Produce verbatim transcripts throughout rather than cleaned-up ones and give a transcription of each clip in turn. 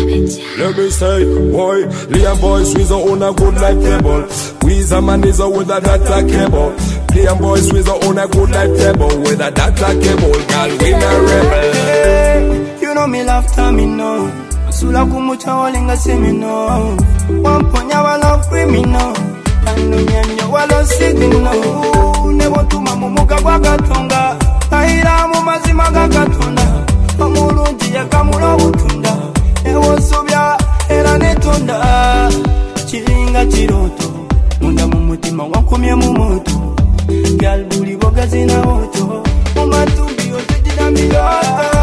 Let me say, boy, Liam Boys, we's on a good life table. We's a man is a with a data cable. Liam Boys, we's on a good life table. With a data cable, girl, we not rebel. Hey, you know me love time, me know. Sula kumucha walinga se me know. One ponya wala free me know. Anu nyanya wala sigi know. Nebo tuma mumuka kwa katonga. Taira mumazima kakatonda. Amulunji ya kamula utunda. Ewo sobya era netonda. Chiringa chiroto. Munda mumutima wakumye mumoto. Gal buli boga zina oto. Mumatumbi otejida miyoto.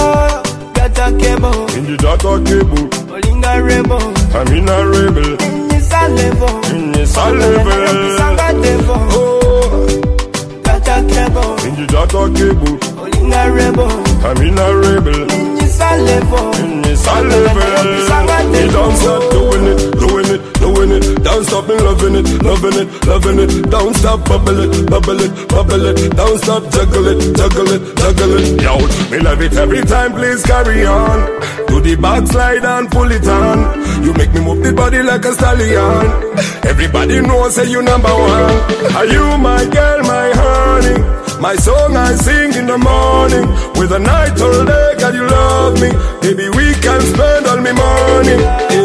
Data cable. In the data cable. Olinga rebel. I'm in a rebel. In this a level. In this a level. Oh. Data cable. In the data cable. Olinga rebel. I'm in a rebel. In this a level. In this a level. You don't stop doing it, doing it, doing it. Don't stop me loving it, loving it, loving it. Don't stop bubble it, bubble it, bubble it. Don't stop juggle it, juggle it, juggle it. Yo, me love it every time, please carry on. Do the backslide and pull it on. You make me move the body like a stallion. Everybody knows say you number one. Are you my girl, my honey? My song I sing in the morning. With a night all day, God you love me. Baby we can spend all my money.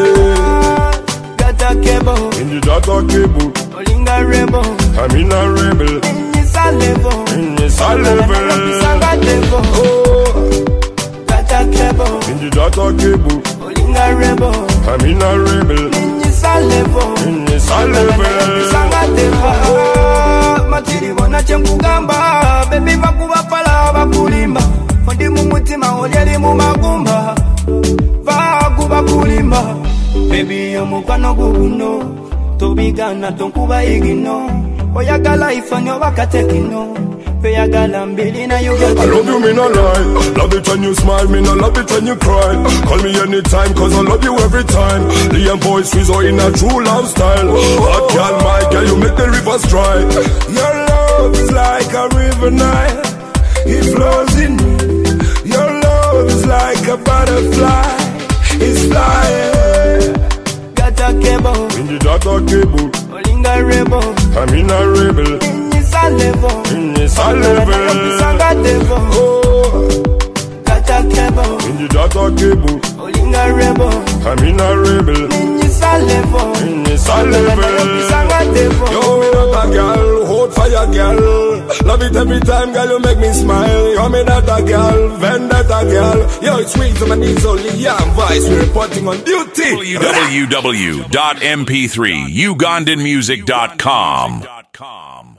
Yeah. Data cable. In the data cable. Olinga rebel. I'm in a rebel. In this a level. In this a level. Oh. Data cable. In the data cable. Olinga rebel. I'm in a rebel. In this a level. In this a level. Oh. Matiri wana chemkugamba. Baby vakuba pala vakulimba. Fondi mumutima olyeli mumagumba. Vakuba kulimba. Baby omukwano guguno. Tobigana tonkuba igino. Oyagala ifanyo wakatekino. I love you, me no lie. Love it when you smile, me no love it when you cry. Call me anytime, cause I love you every time. Liam Boys, we's all in a true love style. Hot girl, my girl, you make the rivers dry. Your love is like a river Nile. It flows in me. Your love is like a butterfly. It's flying. Data cable. In the data cable. Olinga rebel. I'm in a rebel. In this a level. In this a level. Oh. Data cable. In the data cable. Olinga rebel. I'm in a rebel. In this a level. In this a level. Yo, me not a girl. Hold fire girl. Love it every time, girl, you make me smile. Yo, me not a girl. Vendetta girl. Yo, it's sweet to my knees only. Liam Voice, we're reporting on duty. w w w dot m p three ugandan music dot com